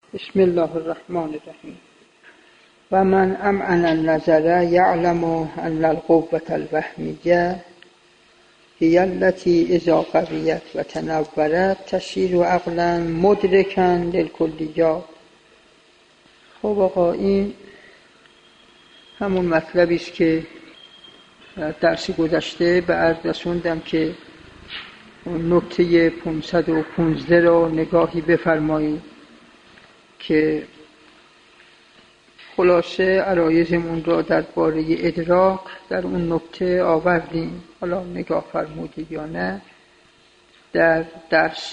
بسم الله الرحمن الرحیم. و من امعن النظر یعلم ان القوة الوهمیه هی التي اذا قویت و تنورت تسیر عقلا مدرکا للکلیات. خب آقا، این همون مطلبی است که درس گذشته به عرض رسوندم که نکته 515 رو نگاهی بفرمایید که خلاصه عرایضمون را درباره ادراک در اون نکته آوردیم. حالا نگاه فرمودید یا نه، در درس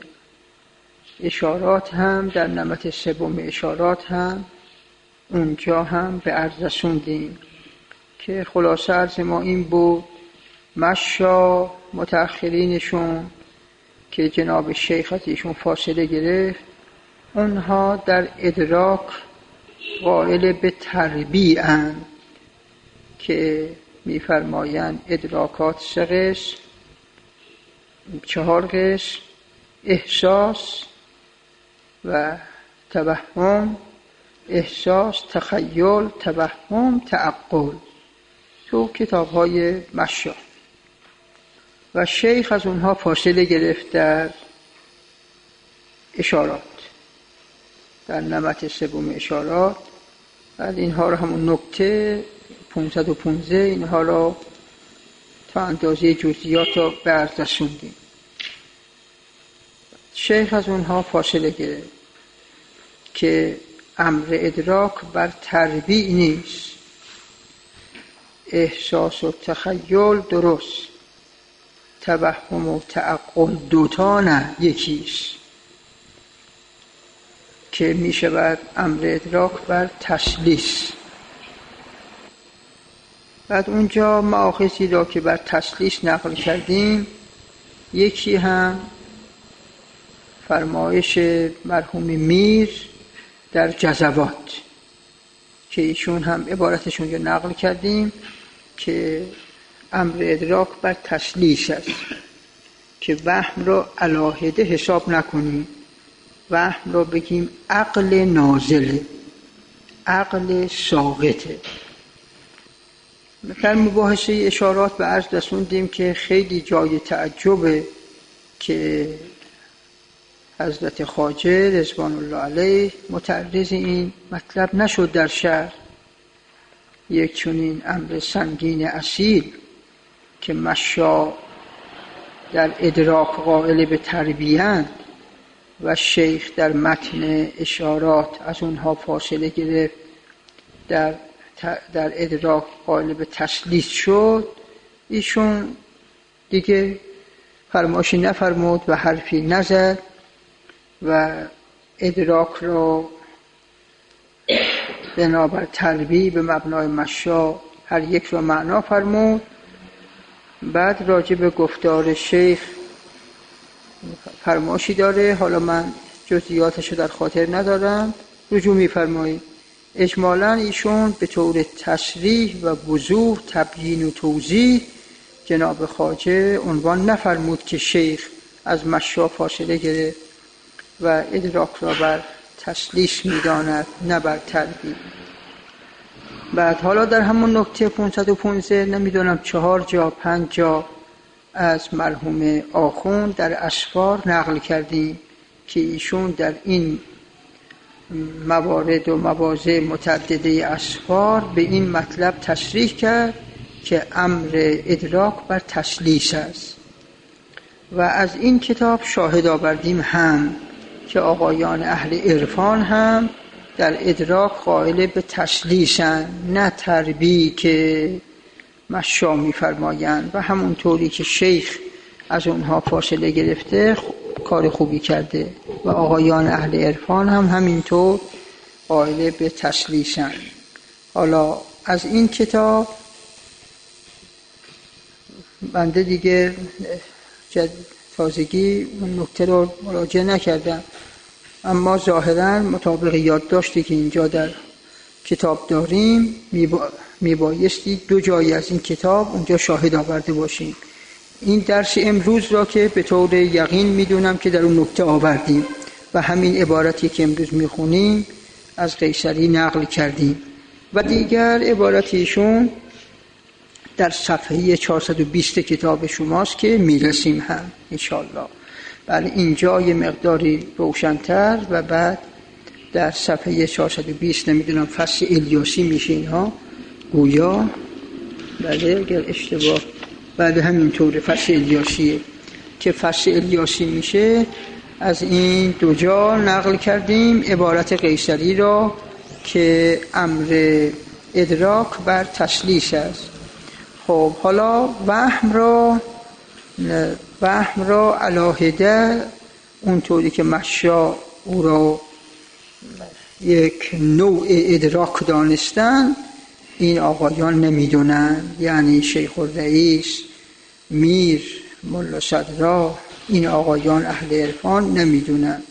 اشارات هم، در نمط سوم اشارات هم اونجا هم به عرض رسوندیم که خلاصه عرض ما این بود: مشا متأخرینشون که جناب شیخ از ایشون فاصله گرفت، اونها در ادراک قائل به تربیع‌اند که می‌فرمایند ادراکات 3 قسم، 4 قسم: احساس و توهم، احساس، تخیل، توهم، تعقل، تو کتاب‌های مشا. و شیخ از اونها فاصله گرفت در اشارات، در نمط سوم اشارات. بعد اینها رو همون نکته 515 اینها رو تا اندازه جزئیات رو به عرض رسوندیم. شیخ از اونها فاصله گرفت که امر ادراک بر تربیع نیست، احساس و تخیل درست، توهم و تعقل دوتا نه، یکیست که می شود امر ادراک بر تسلیس. بعد اونجا مآخذی را که بر تسلیس نقل کردیم، یکی هم فرمایش مرحوم میر در جزوات که ایشون هم عبارتشون رو نقل کردیم که امر ادراک بر تسلیس است، که وهم را علاهده حساب نکنیم، وهم را بگیم عقل نازله، عقل ساقطه. در مباحثه اشارات به عرض رسوندیم که خیلی جای تعجبه که حضرت خواجه رضوان الله علیه متعرض این مطلب نشد در شرح. یک چنین امر سنگین اصیل که مشا در ادراک قائل به تربیه‌اند و شیخ در متن اشارات از اونها فاصله گرفت، در ادراک قائل به تسلیس شد، ایشون دیگه فرمایشی نفرمود و حرفی نزد و ادراک را بنابر تربیع به مبنای مشا هر یک را معنا فرمود. بعد راجع به گفتار شیخ فرمایشی داره، حالا من جزئیاتش رو در خاطر ندارم، رجوع می‌فرمایید. اجمالاً ایشون به طور تصریح و وضوح، تبیین و توضیح جناب خواجه عنوان نفرمود که شیخ از مشا فاصله گرفت و ادراک را بر تسلیس می‌داند، نه بر تربیع. بعد حالا در همون نکته 515 نمیدونم 4 جا 5 جا از مرحوم آخوند در اسفار نقل کردیم که ایشون در این موارد و مواضع متعدده اسفار به این مطلب تصریح کرد که امر ادراک بر تسلیس است. و از این کتاب شاهد آوردیم هم که آقایان اهل عرفان هم در ادراک قائل به تسلیسند، نه تربیع که مشا می‌فرمایند. و همونطوری که شیخ از اونها فاصله گرفته کار خوبی کرده و آقایان اهل عرفان هم همینطور قائل به تسلیسند. حالا از این کتاب بنده دیگه تازگی اون نکته رو مراجعه نکردم، اما ظاهراً مطابق یادداشتی که اینجا در کتاب داریم میبایستی 2 جایی از این کتاب اونجا شاهد آورده باشیم. این درس امروز را که به طور یقین میدونم که در اون نکته آوردیم و همین عبارتی که امروز میخونیم از قیصری نقل کردیم. و دیگر عبارت ایشون در صفحه 420 کتاب شماست که میرسیم هم انشاءالله. بله اینجا یه مقداری روشن‌تر و بعد در صفحه 420 نمیدونم فصل الیاسی میشه اینها گویا. بله اگر اشتباه بله همینطوره فصل الیاسیه که فصل الیاسی میشه. از این دو جا نقل کردیم عبارت قیصری را که امر ادراک بر تسلیس است. خب حالا وهم را علاهده اونطوری که مشا او را یک نوع ادراک دانستن این آقایان نمیدونن، یعنی شیخ الرئیس، میر، ملا صدرا، این آقایان اهل عرفان نمیدونن.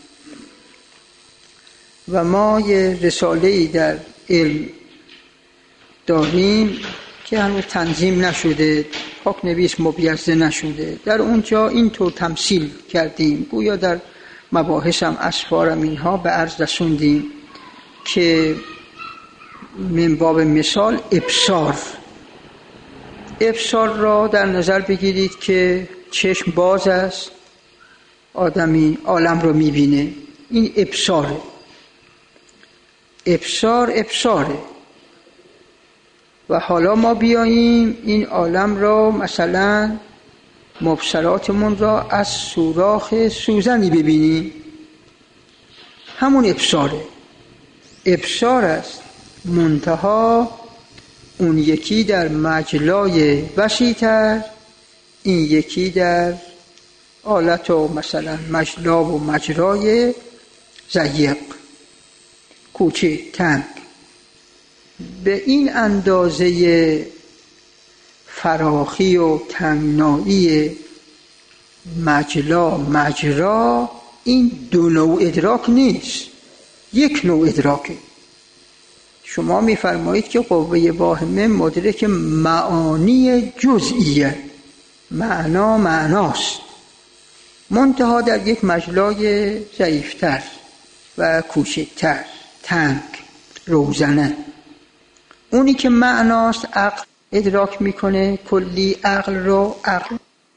و ما یه رساله‌ای در علم داریم که هنوز تنظیم نشده، پاک نویس مبیض نشده. در اونجا اینطور تمثیل کردیم، گویا در مباحث هم اسفارم اینها به عرض رسوندیم که من باب مثال ابصار را در نظر بگیرید که چشم باز است، آدمی عالم رو میبینه، این ابصاره. و حالا ما بیاییم این عالم را مثلا مبصراتمون را از سوراخ سوزنی ببینیم، همون ابصار است، منتها اون یکی در مجلای وسیع‌تر، این یکی در آلت و مثلا مجلا و مجرای ضیق، کوچه، تنگ. به این اندازه فراخی و تنگنایی مجرا این دو نوع ادراک نیست، یک نوع ادراکه. شما می‌فرمایید که قوه واهمه مدرک معانی جزئیه، معناست، منتها در یک مجلای ضعیفتر و کوچکتر، تنگ، روزنه. اونی که معناست عقل ادراک میکنه، کلی عقل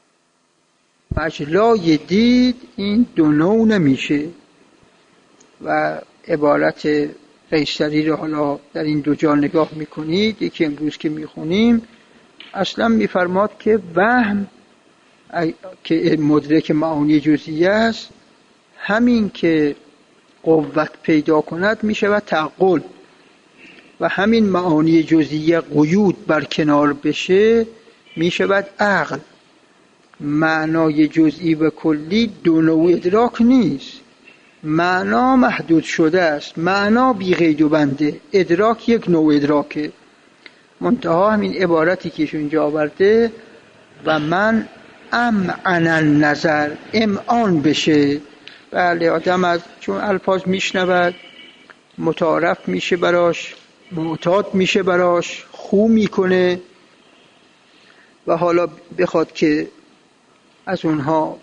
مجلای دید این دو نوع نمیشه. و عبارت قیصری رو حالا در این دو جا نگاه میکنید، یکی امروز که میخونیم اصلا میفرماد که وهم که مدرک معانی جزئیه است، همین که قوت پیدا کند میشود تعقل، و همین معانی جزئیه قیود برکنار بشه میشود عقل. معنای جزئی و کلی دو نوع ادراک نیست، معنا محدود شده است، معنا بی قید و بنده، ادراک یک نوع ادراکه. منتها همین عبارتی که ایشون جا آورده و من امعن النظر، امعان بشه. بله آدم از چون الفاظ میشنود متعارف میشه براش، معتاد میشه براش، خو میکنه و حالا بخواد که از اونها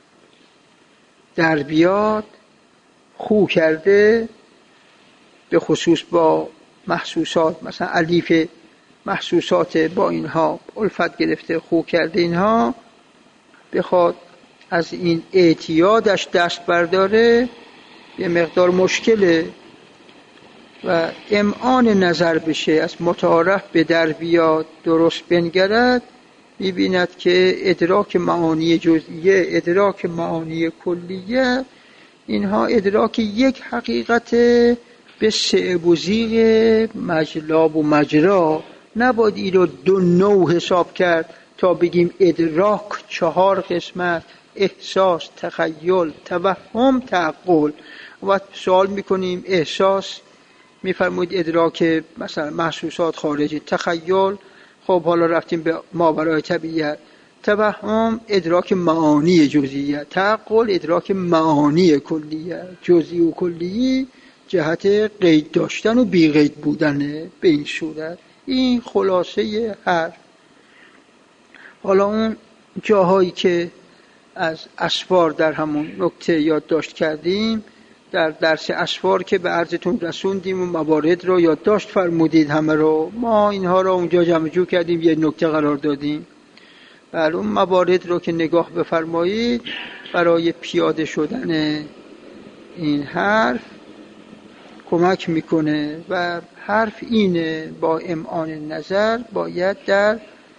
در بیاد، خو کرده، به خصوص با محسوسات، مثلا الیف محسوسات با اینها الفت گرفته، خو کرده، اینها بخواد از این اعتیادش دست برداره یه مقدار مشکله و امعان نظر بشه، از متعارف به در بیاد، درست بنگرد، می‌بیند که ادراک معانی جزئیه، ادراک معانی کلیه، اینها ادراک یک حقیقت به صعب و زیغ مجلا و مجرا. نباید این رو دو نوع حساب کرد تا بگیم ادراک 4 قسمت: احساس، تخیل، توهم، تعقل. و سوال میکنیم احساس، میفرمایید ادراک مثلا محسوسات خارجی، تخیل خب حالا رفتیم به ماورای طبیعت، توهم ادراک معانی جزئیه، تعقل ادراک معانی کلیه. جزئی و کلی جهت قید داشتن و بی قید بودنه. به این صورت این خلاصه هر. حالا اون جاهایی که از اسفار در همون نکته یادداشت کردیم در درس اسفار که به عرضتون رسوندیم و موارد رو یادداشت فرمودید همه رو، ما اینها رو اونجا جمع جور کردیم، یه نکته قرار دادیم. بله اون موارد رو که نگاه بفرمایید برای پیاده شدن این حرف کمک میکنه و حرف اینه: با امعان نظر باید در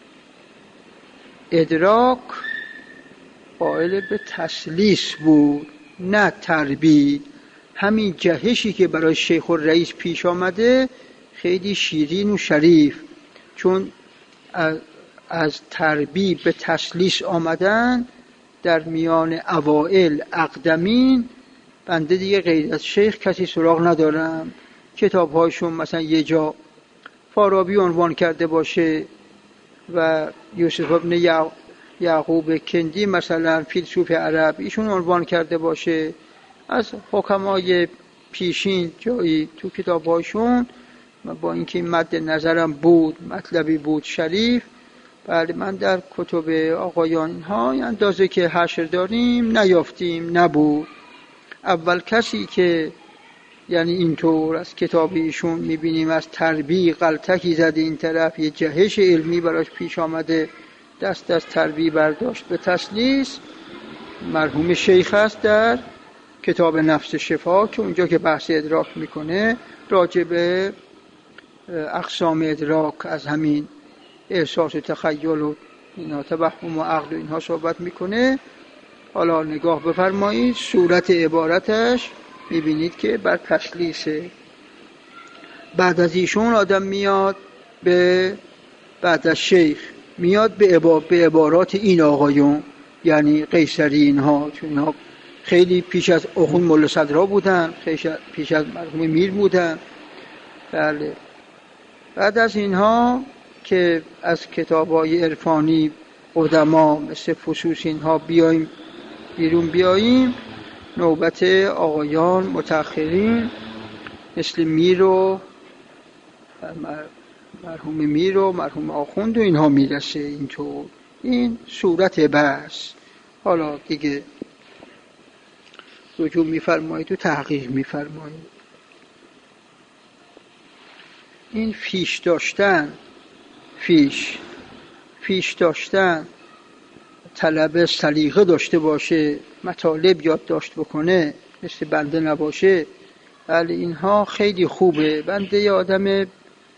ادراک قائل به تسلیس بود نه تربیت. همین جهشی که برای شیخ الرئیس پیش آمده خیلی شیرین و شریف، چون از تربیت به تسلیس آمدن در میان اوائل اقدمین. بنده دیگه غیر از شیخ کسی سراغ ندارم. کتاب‌هایشون مثلا یه جا فارابی عنوان کرده باشه و یوسف ابن یعقوب کندی مثلا فیلسوف عرب ایشون عنوان کرده باشه، از حکمای پیشین جایی تو کتاب‌هاشون، با اینکه این مد نظرم بود، مطلبی بود شریف. بله من در کتب آقایان ها اندازه که حشر داریم نیافتیم، نبود. اول کسی که یعنی اینطور از کتاب ایشون میبینیم از تربیه غلطکی زده این طرف، یه جهش علمی براش پیش آمده، دست از تربیه برداشت به تسلیس، مرحوم شیخ است در کتاب نفس شفا که اونجا که بحث ادراک میکنه راجع به اقسام ادراک از همین احساس و تخیل و اینا، توهم و عقل و اینها صحبت میکنه. حالا نگاه بفرمایید صورت عبارتش میبینید که بر تسلیسه. بعد از ایشون آدم میاد به بعد از شیخ میاد به عبارات این آقایون یعنی قیصری اینها، چون اینها خیلی پیش از اخون ملا صدرا بودن، پیش از مرحوم میر بودن. بله بعد از اینها که از کتاب‌های عرفانی قدما مثل فصوص اینها بیاییم نوبت آقایان متأخرین مثل میر و مرحوم میر و مرحوم آخوند و اینها میرسه. اینطور این صورت بحث. حالا دیگه رجوع میفرمایید و تحقیق میفرمایید. این فیش داشتن طلب سلیقه داشته باشه، مطالب یادداشت بکنه، مثل بنده نباشه، ولی اینها خیلی خوبه. بنده یه آدم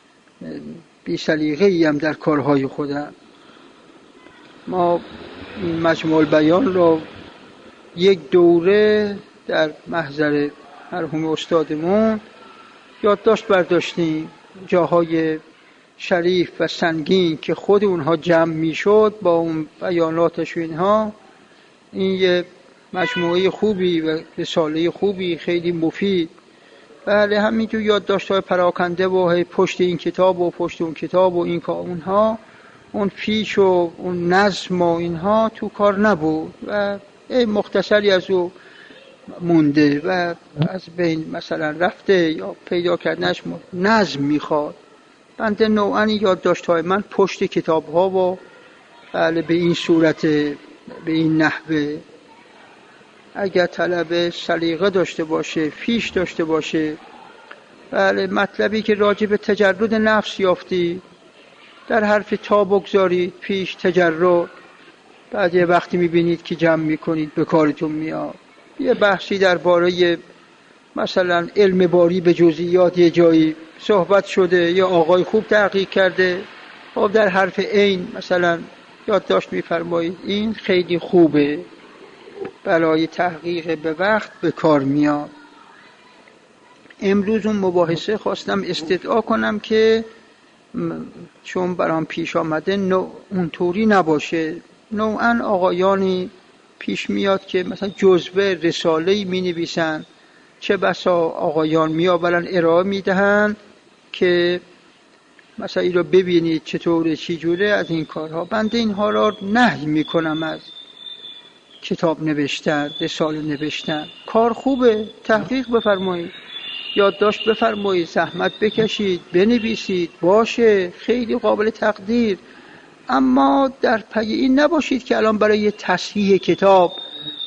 بی سلیقه‌ای هم در کارهای خودم. ما این مجموع البیان رو یک دوره در محضر مرحوم استادمون یادداشت برداشتیم، جاهای شریف و سنگین که خود اونها جمع میشد با اون بیاناتش و اینها. این یه مجموعه خوبی و رساله خوبی خیلی مفید. بله همینجور یادداشت‌های پراکنده و پشت این کتاب و پشت اون کتاب و این که اونها اون فیش و اون نظم و اینها تو کار نبود و مختصری از او مونده و از بین مثلا رفته یا پیدا کردنش نظم میخواد. بنده نوعاً یادداشت‌های من پشت کتاب‌ها و بله به این صورت، به این نحوه. اگر طلب سلیقه داشته باشه، فیش داشته باشه، بله مطلبی که راجع به تجرد نفس یافتی در حرف تا بگذارید پیش تجرد، بعد یه وقتی میبینید که جمع میکنید به کارتون میاد. یه بحثی درباره مثلا علم باری به جزئیات یه جایی صحبت شده یا آقای خوب تحقیق کرده، خب در حرف عین مثلا یادداشت میفرمایید. این خیلی خوبه، برای تحقیق به وقت به کار میاد. امروز اون مباحثه خواستم استدعا کنم که چون برام پیش آمده اونطوری نباشه. نوعاً آقایانی پیش میاد که مثلا جزوه رساله‌ای می نویسن، چه بسا آقایان می آورن ارائه می دهن که مثلا این رو ببینید چطوره چی جوره از این کارها. بنده اینها را نهی می کنم از کتاب نوشتن، رساله نوشتن. کار خوبه، تحقیق بفرمایید، یادداشت بفرمایید، زحمت بکشید، بنویسید، باشه، خیلی قابل تقدیر. اما در پی این نباشید که الان برای تصحیح کتاب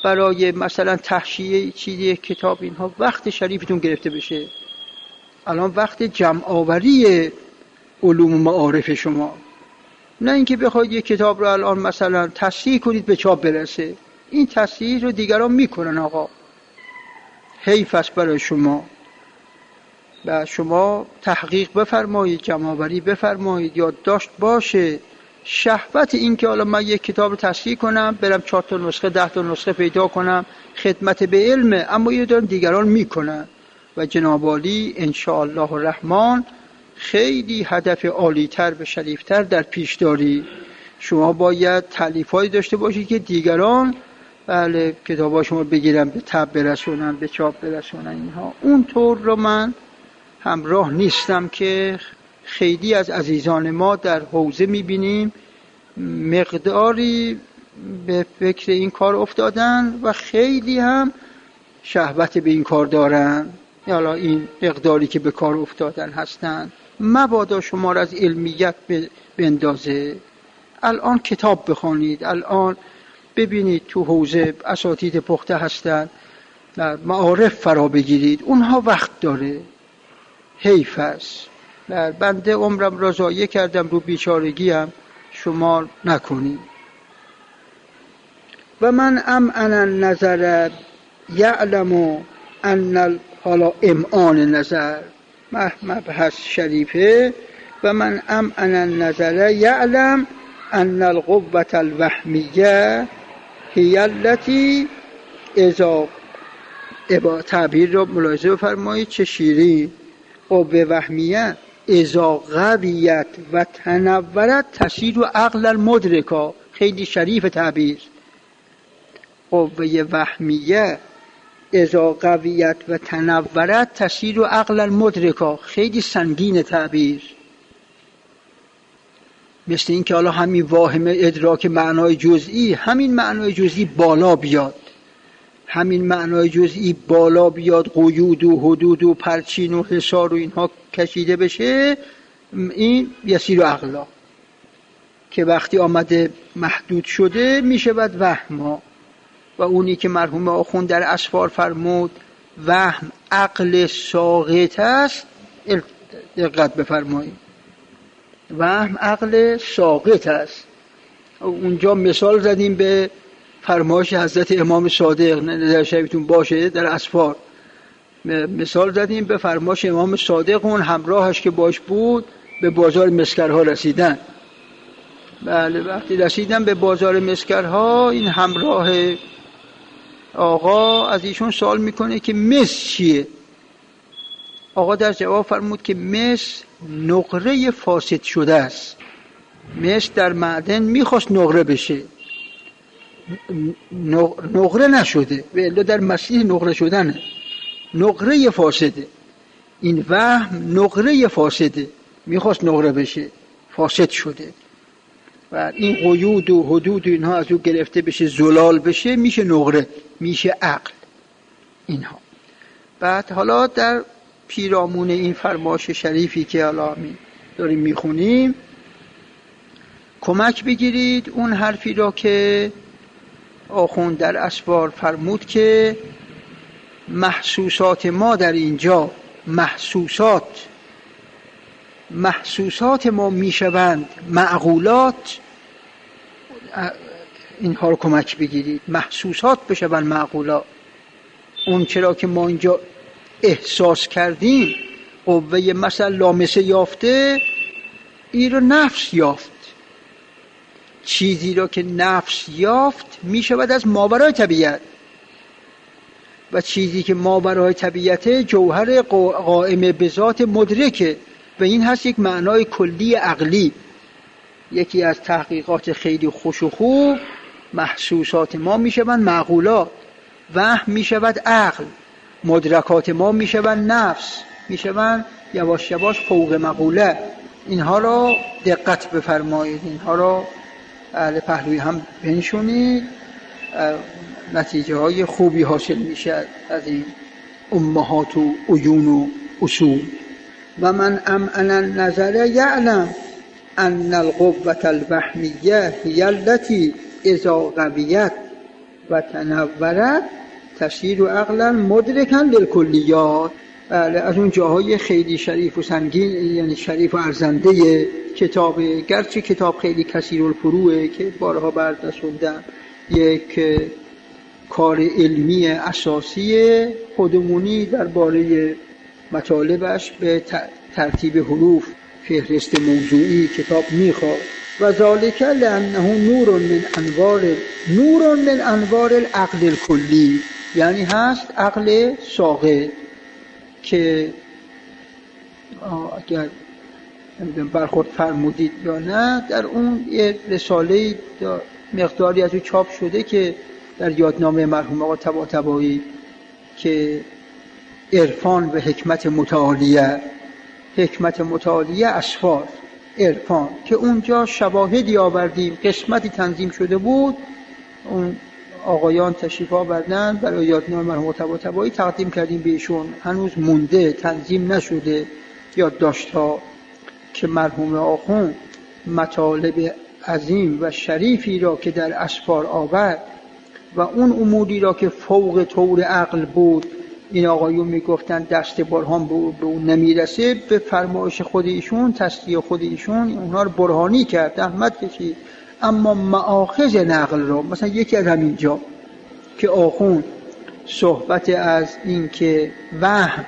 برای مثلا تحشیه چیزی کتاب اینها وقت شریفتون گرفته بشه. الان وقت جمع آوری علوم معارف شما، نه اینکه بخواید یک کتاب رو الان مثلا تصحیح کنید به چاپ برسه. این تصحیح رو دیگران میکنن آقا، حیف است برای شما. و شما تحقیق بفرمایید، جمع آوری بفرمایید، یادداشت باشه. شهوت این که حالا من یک کتاب رو تصحیح کنم، برم 4 تا نسخه 10 تا نسخه پیدا کنم، خدمت به علمه، اما یه دارن دیگران میکنن. و جناب عالی انشاءالله الرحمن خیلی هدف عالی‌تر و شریفتر در پیش داری. شما باید تألیفاتی داشته باشید که دیگران بله کتابا شما بگیرن، به طبع برسونن، به چاپ برسونن. اینها اون طور رو من همراه نیستم که خیلی از عزیزان ما در حوزه میبینیم مقداری به فکر این کار افتادن و خیلی هم شهوت به این کار دارن. حالا این مقداری که به کار افتادن هستن مبادا شما را از علمیت بندازه. الان کتاب بخونید، الان ببینید تو حوزه اساتید پخته هستن، معارف فرا بگیرید، اونها وقت داره. حیف است. بنده عمرم را ضایع کردم رو بیچارگیم، شما نکنید. و من امعن النظر یعلم ان حالا امعان نظر مبحث شریفه. و من امعن النظر یعلم ان القوة الوهمیه هی التي اذا تعبیر رو ملاحظه بفرمایید چه شیرین. قوه وهمیه اذا قویت و تنورت تسیر و عقل المدرکا. خیلی شریف تعبیر. قوه وهمیه اذا قویت و تنورت تسیر و عقل المدرکا. خیلی سنگین تعبیر. مثل این که حالا همین واهم ادراک معنای جزئی، همین معنای جزئی بالا بیاد، همین معنای جزئی بالا بیاد، قیود و حدود و پرچین و حصار و اینها کشیده بشه، این یسیر و عقلا که وقتی آمده محدود شده میشه بعد وهما. و اونی که مرحوم آخوند در اسفار فرمود وهم عقل ساقط است، دقت بفرمایید، وهم عقل ساقط است. اونجا مثال زدیم به فرمایش حضرت امام صادق، نظر شبیتون باشه، در اسفار مثال زدیم به فرمایش امام صادق، اون همراهش که باش بود به بازار مسکرها رسیدن. بله وقتی رسیدن به بازار مسکرها، این همراه آقا از ایشون سوال میکنه که مس چیه؟ آقا در جواب فرمود که مس نقره فاسد شده است. مس در معدن میخواست نقره بشه، نقره نشده، و الا در مسیح نقره شدنه، نقره فاسده. این وهم نقره فاسده، میخواست نقره بشه، فاسد شده. و این قیود و حدود اینها از او گرفته بشه، زلال بشه، میشه نقره، میشه عقل اینها. بعد حالا در پیرامون این فرمایش شریفی که حالا داریم میخونیم کمک بگیرید اون حرفی را که آخوند در اسفار فرمود که محسوسات ما در اینجا، محسوسات ما میشوند معقولات. اینها رو کمک بگیرید، محسوسات بشوند معقولات. اون چرا که ما اینجا احساس کردیم، قوه مثلا لامسه یافته، این رو نفس یافت. چیزی را که نفس یافت می شود از ماورای طبیعت، و چیزی که ماورای طبیعت جوهر قائم به ذات مدرکه، و این هست یک معنای کلی عقلی. یکی از تحقیقات خیلی خوش و خوب، محسوسات ما می شوند معقولات، وهم می شود عقل، مدرکات ما می شوند نفس، می شوند یواش یواش فوق مقوله. اینها را دقت بفرمایید، اینها را اهل پهلوی هم بنشونید، نتیجه های خوبی حاصل می شد از این امهات و عیون و اصول. و من امعن النظر یعلم ان القوة الوهمیه هی التي اذا قویت و تنورت تسیر عقلا مدرکا للکلیات. بله، از اون جاهای خیلی شریف و سنگین، یعنی شریف و ارزنده کتابه، گرچه کتاب خیلی کثیر الفروعه که بارها برداشتم، یک کار علمی اساسی خودمونی درباره مطالبش به ترتیب حروف فهرست موضوعی کتاب میخواد. و ذالک لانه نور من انوار العقل الکلی، یعنی هست عقل ساقط که اگر برخورد فرمودید یا نه، در اون یه رساله مقداری از او چاپ شده که در یادنامه مرحوم آقا طباطبایی که عرفان و حکمت متعالیه اسفار عرفان، که اونجا شواهدی آوردیم، قسمتی تنظیم شده بود، اون آقایان تشریف آوردن برای یادنامه مرحوم طباطبایی تقدیم کردیم بهشون. هنوز مونده، تنظیم نشده یادداشت‌ها که مرحوم آخوند مطالب عظیم و شریفی را که در اسفار آورد و اون اموری را که فوق طور عقل بود، این آقایون میگفتن دست برهان به اون نمیرسه، به فرمایش خود ایشون، تصدیق خود ایشون اونها رو برهانی کرد، احمد کشید. اما مآخذ نقل را، مثلا یکی از همینجا که آخوند صحبت از این که وهم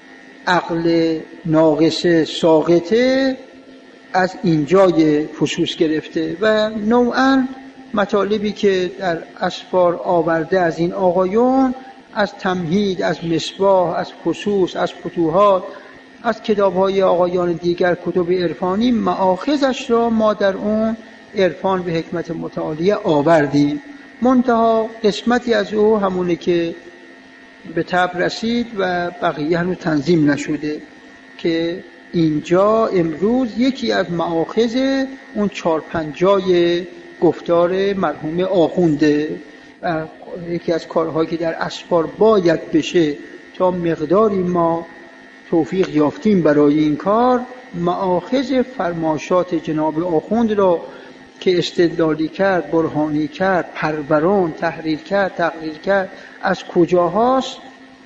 عقل ناقصه ساقطه از اینجای فصوص گرفته و نوعاً مطالبی که در اسفار آورده از این آقایون، از تمهید، از مصباح، از فصوص، از فتوحات، از کتاب‌های آقایان دیگر کتب عرفانی، مآخذش را ما در اون عرفان به حکمت متعالیه آوردیم. منتها قسمتی از او همونه که به طبع رسید و بقیه هنوز تنظیم نشده، که اینجا امروز یکی از مآخذ اون 4-5 جای گفتار مرحوم آخونده و یکی از کارهایی که در اسفار باید بشه تا مقداری ما توفیق یافتیم برای این کار، مآخذ فرماشات جناب آخوند را که استدلالی کرد، برهانی کرد، پروران، تحریر کرد، تقریر کرد، از کجاهاست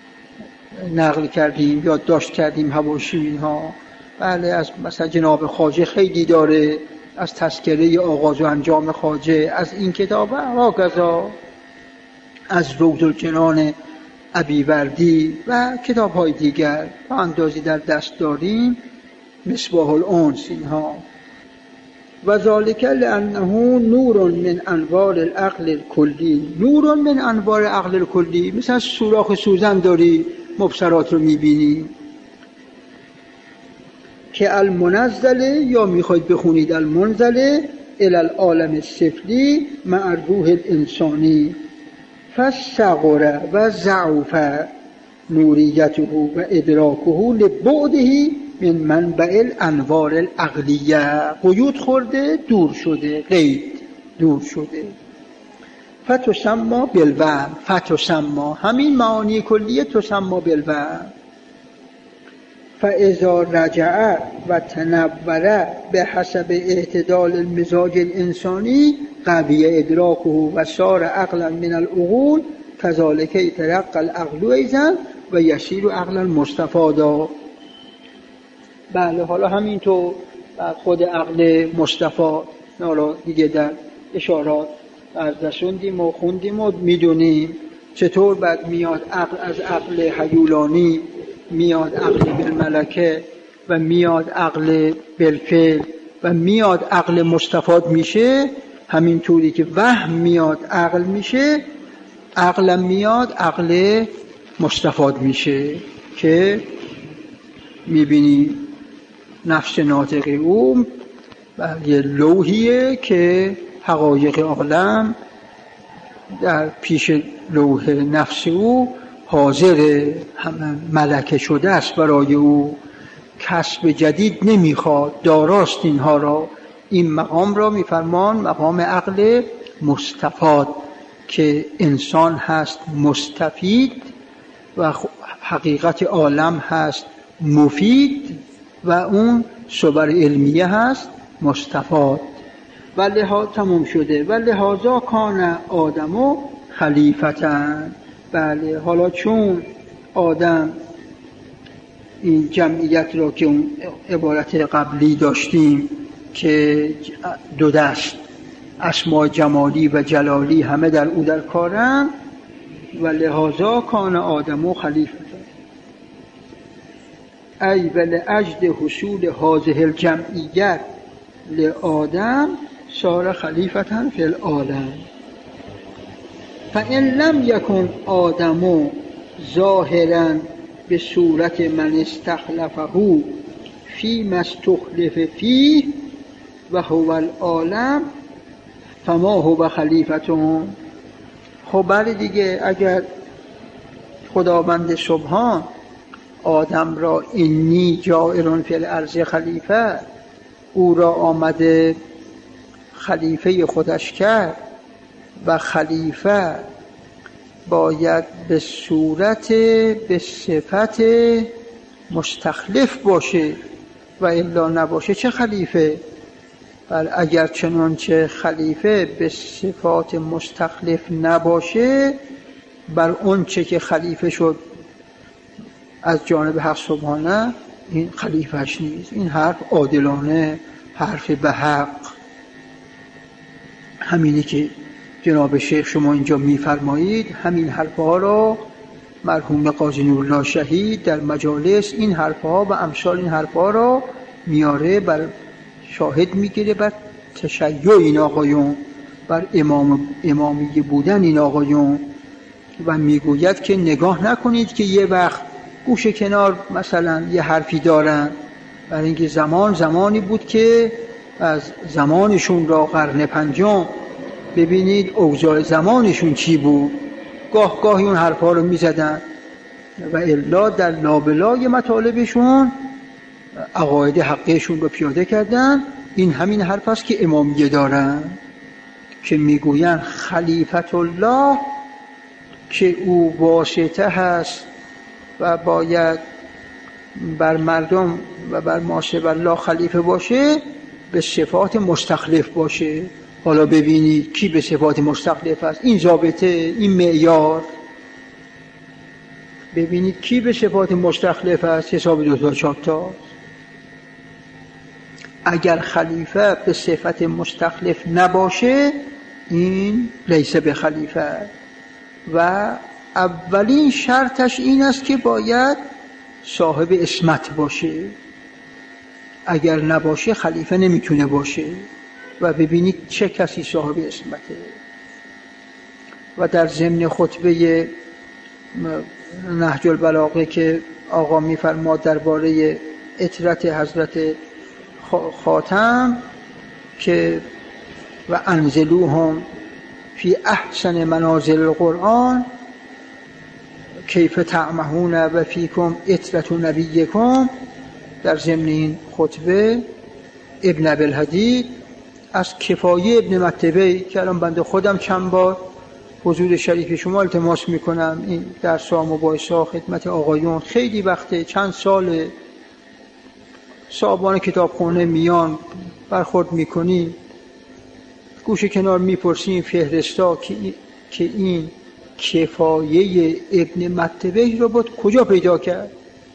نقل کردیم، یادداشت کردیم، حواشی اینها. بله، از مثلا جناب خواجه خیلی داره، از تذکره آغاز و انجام خواجه، از این کتاب هاکذا، از روض الجنان ابیوردی و کتاب‌های دیگر تا اندازی در دست داریم، مصباح الانس اینها. و ذالک لانه نور من انوار العقل الکلی. نور من انوار العقل الکلی، مثلا سوراخ سوزن داری مبصرات رو میبینی که المنزله، یا میخواید بخونید المنزله الی العالم السفلی مع الروح الانسانی، فصغر و ضعف نوریته و ادراکه لبعده من منبع الانوار العقلیه. قیود خورده، دور شده، قید دور شده. فتسما بالوهم، فتسما همین معانی کلیه، تسما بالوهم. فاذا رجع و تنور به حسب اعتدال المزاج الانسانی قوی ادراکه و صار عقلا من العقول، كذلك يترقى العقل ایضا و یصیر عقلا مستفادا. بله، حالا همینطور خود عقل مستفاد حالا دیگه در اشارات رسوندیم و خوندیم و میدونیم چطور بعد میاد عقل از عقل حیولانی، میاد عقل بالملکه و میاد عقل بالفعل و میاد عقل مستفاد میشه. همین طوری که وهم میاد عقل میشه، عقل میاد عقل مستفاد میشه که میبینی نفس ناطق او یه لوحیه که حقایق عالم در پیش لوح نفس او حاضر، همه ملکه شده است برای او، کسب جدید نمیخواد، داراست اینها را. این مقام را میفرمان مقام عقل مستفاد که انسان هست مستفید و حقیقت عالم هست مفید و اون صور علمیه هست مستفاد. و لحاظ تموم شده. و لحاظا کان آدمو خلیفتن. بله، حالا چون آدم این جمعیت را که اون عبارت قبلی داشتیم که دو دست اسماء جمالی و جلالی همه در او در کارن و لحاظا کان آدم و خلیفتن ای ولعجد حصول هذه الجمعیت لآدم صار خلیفتن فی العالم. فإن لم یکن آدم ظاهرا به صورت من استخلفه فیما استخلف فیه و هو العالم فما هو خلیفتون. خب بله دیگه، اگر خداوند سبحان آدم را انی جاعل فی الارض خلیفه، او را آمده خلیفه خودش کرد و خلیفه باید به صورت به صفت مستخلف باشه و الا نباشه چه خلیفه؟ بل اگر چنانچه خلیفه به صفات مستخلف نباشه، بر اون چه که خلیفه شد از جانب حق سبحانه این خلیفهش نیست. این حرف عادلانه، حرف به حق، همینی که جناب شیخ شما اینجا میفرمایید. همین حرفها را مرحوم قاضی نورالله شهید در مجالس این حرفها و امثال این حرفها را میاره، بر شاهد میگیره بر تشیع این آقایون، بر امامیه بودن این آقایون و میگوید که نگاه نکنید که یه وقت گوشه کنار مثلا یه حرفی دارن، برای اینکه زمانی بود که از زمانشون را قرن پنجم ببینید اوضاع زمانشون چی بود، گاهی اون حرفا رو میزدن و الا در لابلای مطالبشون عقاید حقیشون رو پیاده کردن. این همین حرف است که امامیه دارن که میگوین خلیفت الله که او واسطه هست و باید بر مردم و بر ماشه الله خلیفه باشه، به صفات مستخلف باشه. حالا ببینید کی به صفات مستخلف است، این ضابطه، این معیار. ببینید کی به صفات مستخلف است، حساب 2 تا 4 تا. اگر خلیفه به صفت مستخلف نباشه این لیس به خلیفه و اولین شرطش این است که باید صاحب اسمت باشه. اگر نباشه خلیفه نمیتونه باشه. و ببینید چه کسی صاحب اسمته. و در ضمن خطبه نهج البلاغه که آقا میفرماد درباره عترت حضرت خاتم که و انزلوهم فی احسن منازل القرآن کیف تعمهون و فیکم عترت نبیکم، در ضمن این خطبه ابن ابوالحدید از کفایه ابن متوی که الان بنده خودم چند بار حضور شریف شما التماس میکنم این درس‌ها مباحثه‌ها خدمت آقایون، خیلی وقته، چند سال صاحبان کتابخونه میان برخورد میکنی، گوشه کنار میپرسیم فهرستا که این کفایه ابن متوی رو بود کجا پیدا کرد.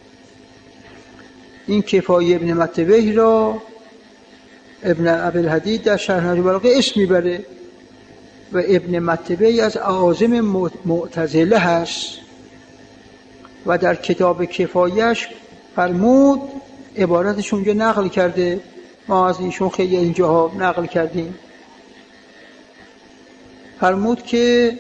این کفایه ابن متوی را ابن ابوالحدید در شرح نهج البلاغه اسم میبره و ابن متوی از اعاظم معتزله هست و در کتاب کفایش فرمود، عبارتش اونجا نقل کرده، ما از ایشون خیلی اینجاها نقل کردیم، فرمود که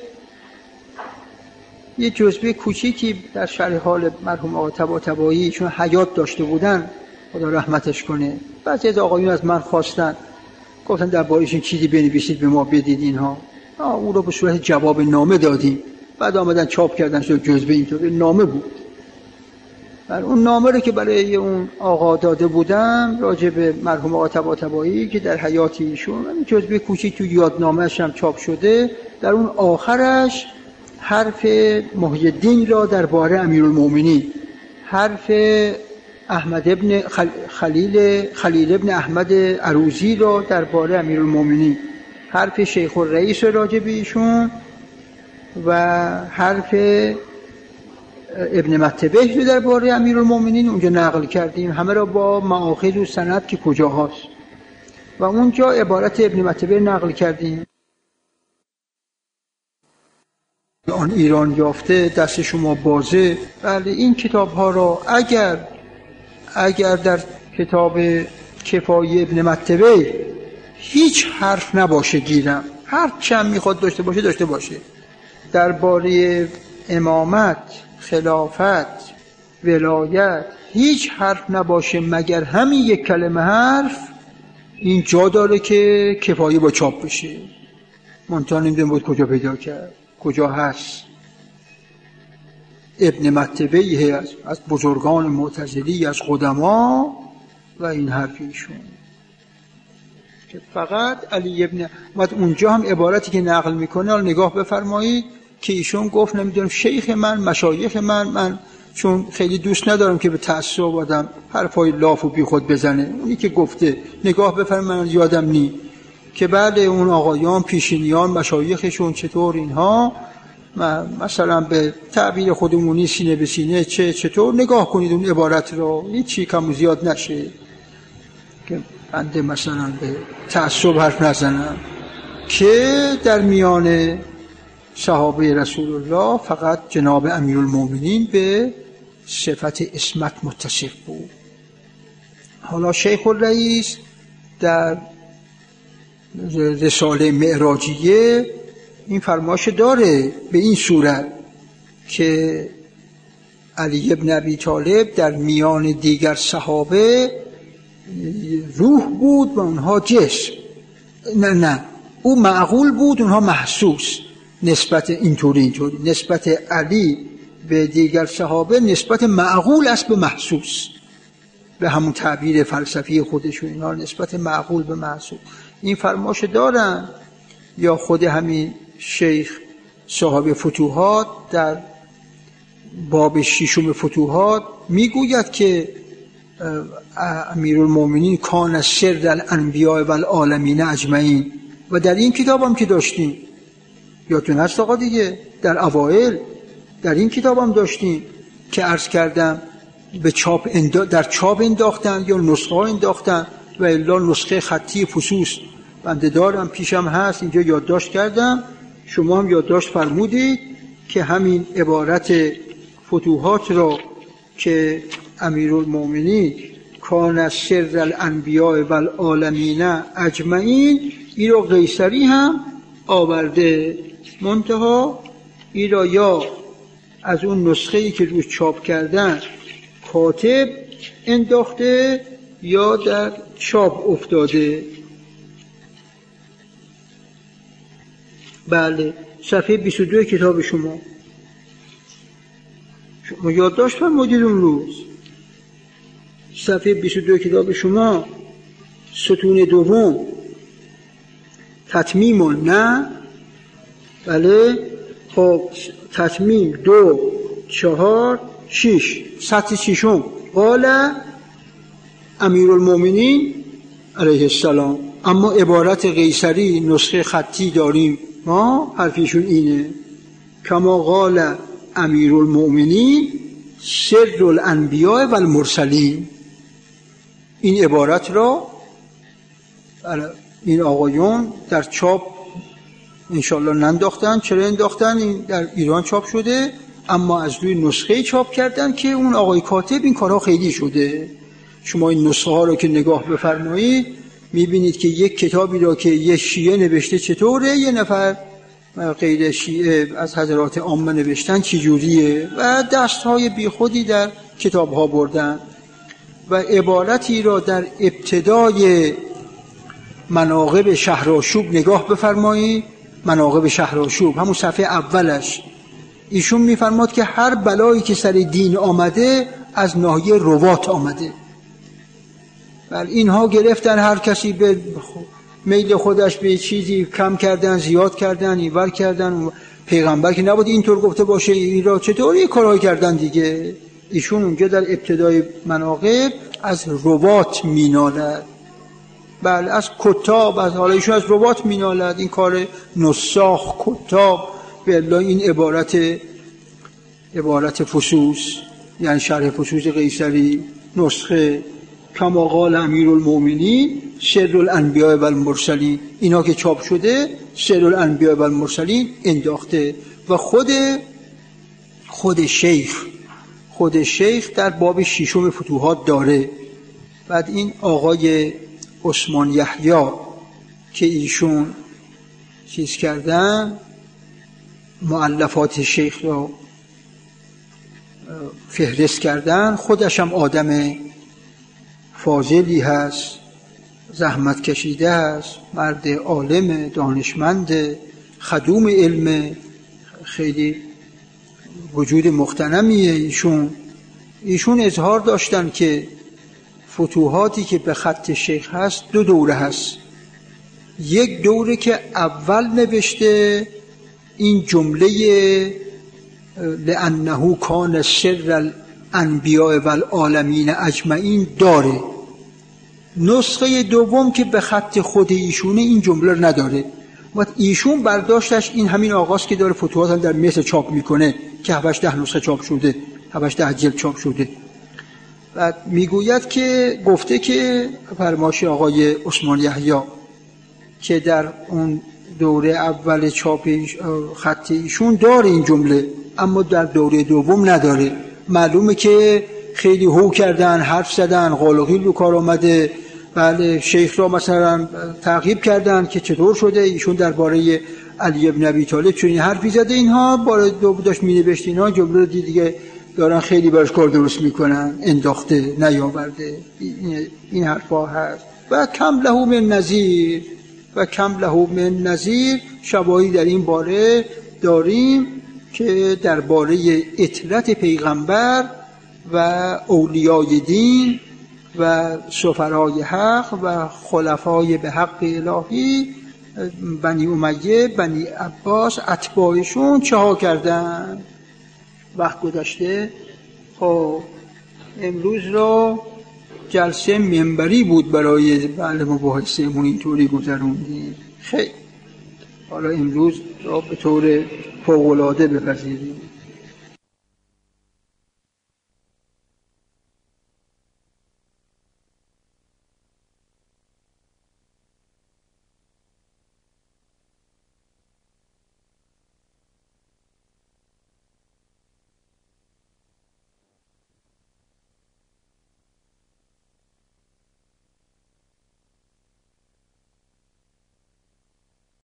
یه جزوه کوچیکی در شرح حال مرحوم آقا طباطبایی چون حیات داشته بودن خدا رحمتش کنه، بعضی از آقایون از من خواستن، گفتن درباره‌اش چیزی بنویسید به ما بدید اینها. اون رو به صورت جواب نامه دادیم، بعد آمدن چاپ کردن شد جزوه اینطور نامه بود. اون نامه رو که برای اون آقا داده بودم راجع به مرحوم آقا طباطبایی که در حیات ایشون، این جزوه کوچیک تو یادنامه‌اش هم چاپ شده، در اون آخرش حرف محی الدین را درباره امیرالمومنین، حرف احمد ابن خلیل ابن احمد عروضی را درباره امیرالمومنین، حرف شیخ الرئیس راجع به ایشون و حرف ابن متبه رو درباره امیرالمومنین اونجا نقل کردیم، همه را با مآخذ و سند که کجا هست، و اونجا عبارت ابن متبه نقل کردیم: آن ایران یافته دست شما بازه. بله، این کتاب ها را اگر در کتاب کفایه ابن متبه هیچ حرف نباشه گیرم، هر چم میخواد داشته باشه درباره امامت، خلافت، ولایت، هیچ حرف نباشه مگر همین یک کلمه حرف، این جا داره که کفایه با چاپ بشه. منتها نمیدونم بود کجا پیدا کرد، کجا هست. ابن متبه از بزرگان معتزلی، از قدما، و این حرفیشون که فقط علی ابن اونجا هم عبارتی که نقل میکنه نگاه بفرمایید که ایشون گفت نمیدونم شیخ من، مشایخ من چون خیلی دوست ندارم که به تعصب آدم حرفای لاف و بی خود بزنه، اونی که گفته نگاه بفرمایید یادم نی که بعد اون آقایان پیشینیان مشایخشون چطور اینها مثلا به تعبیر خودمونی سینه به سینه چطور نگاه کنید اون عبارت رو، هیچی کم و زیاد نشه که بنده مثلا به تعصب حرف نزنم، که در میان صحابه رسول الله فقط جناب امیرالمومنین به صفت عصمت متصف بود. حالا شیخ الرئیس در رساله معراجیه این فرمایش داره به این صورت که علی ابن ابی طالب در میان دیگر صحابه روح بود و اونها جسم، نه او معقول بود اونها محسوس، نسبت اینطوری نسبت علی به دیگر صحابه نسبت معقول است به محسوس، به همون تعبیر فلسفی خودشون اینا نسبت معقول به محسوس. این فرمایش دارن. یا خود همین شیخ صاحب فتوحات در باب 6 فتوحات میگوید که امیرالمومنین کان سر الانبیاء والعالمین اجمعین، و در این کتاب هم که داشتیم یادتون هست آقا دیگه، در اوائل در این کتاب هم داشتیم که عرض کردم به در چاپ انداختن یا نسخه ها انداختن و الا نسخه خطی فصوص بنده دارم پیشم هست، اینجا یادداشت کردم، شما هم یادداشت فرمودید که همین عبارت فتوحات را که امیرالمومنین کان سر الانبیاء والعالمین اجمعین، این را قیصری هم آورده، منتها این را یا از اون نسخه‌ای که روش چاپ کردن کاتب انداخته یا در چاپ افتاده. بله، صفحه 22 کتاب شما یادداشت فرمودید اون روز، صفحه 22 کتاب شما ستون دوم تتمیم نه، بله، خب تتمیم 2 4 6 سطر 6 قال امیرالمومنین علیه السلام. اما عبارت قیصری نسخه خطی داریم ما، حرفیشون اینه کما قال امیرالمومنین سر الانبیاء والمرسلین. این عبارت را این آقایون در چاپ انشالله ننداختن. چرا انداختن؟ این در ایران چاپ شده اما از روی نسخه چاپ کردن که اون آقای کاتب این کارها خیلی شده. شما این نسخه ها رو که نگاه بفرمایید میبینید که یک کتابی را که یک شیعه نوشته چطوره، یه نفر غیر شیعه از حضرات عامه نوشتن چجوریه، و دستهای بی خودی در کتاب ها بردن. و عبارتی را در ابتدای مناقب شهرآشوب نگاه بفرمایید، مناقب شهرآشوب همون صفحه اولش ایشون میفرماد که هر بلایی که سر دین آمده از ناحیه روات آمده. بل اینها گرفتن هر کسی به میل خودش به چیزی کم کردن، زیاد کردن، اینور کردن. پیغمبر که نبود اینطور گفته باشه، این را چطوری کارهای کردن دیگه. ایشون اونجا در ابتدای مناقب از روات مینالد، بله از کتاب، از حالا ایشون از روات مینالد. این کار نساخ کتاب بالله این عبارت فصوص، یعنی شرح فصوص قیصری، نسخه کما قال امیرالمومنین سر الانبیاء و المرسلین، اینا که چاپ شده سر الانبیاء و المرسلین انداخته. و خود شیخ در باب ششم فتوحات داره. بعد این آقای عثمان یحیی که ایشون چیز کردن، مؤلفات شیخ را فهرست کردن، خودش هم آدم فاضلی هست، زحمت کشیده هست، مرد عالم دانشمند خدوم علم، خیلی وجود مغتنمیه. ایشون اظهار داشتن که فتوحاتی که به خط شیخ هست 2 دوره هست. یک دوره که اول نوشته این جمله لأنه کان سر الانبیاء والعالمین اجمعین داره. نسخه دوم که به خط خود ایشونه این جمله رو نداره. و ایشون برداشتش این همین آغاز که داره فتوحات هم در مصر چاپ میکنه که 7-10 نسخه چاپ شده، 7-10 جلد چاپ شده. بعد میگوید که گفته که فرمایش آقای عثمان یحیی که در اون دوره اول چاپ خط ایشون داره این جمله، اما در دوره دوم نداره. معلومه که خیلی هو کردن، حرف زدن، قال و قیل رو کار آمده. بله، شیخ را مثلا تعقیب کردن که چطور شده ایشون درباره علی ابن ابی طالب چون حرفی زده، اینها بار دو داشت مینوشت، اینها جمله رو دیگه دارن خیلی براش کار درست میکنن، انداخته نیاورده. این حرفا هست. و کم له من نظیر شواهدی در این باره داریم که درباره اطرت پیغمبر و اولیای دین و سفرای حق و خلفای به حق الهی، بنی امیه، بنی عباس، اتباعشون چه ها کردن. وقت گذشته. خب امروز را جلسه منبری بود برای مباحثه‌مون، اینطوری گذروندیم. خیلی حالا امروز را به طور فوق‌العاده بپذیریم.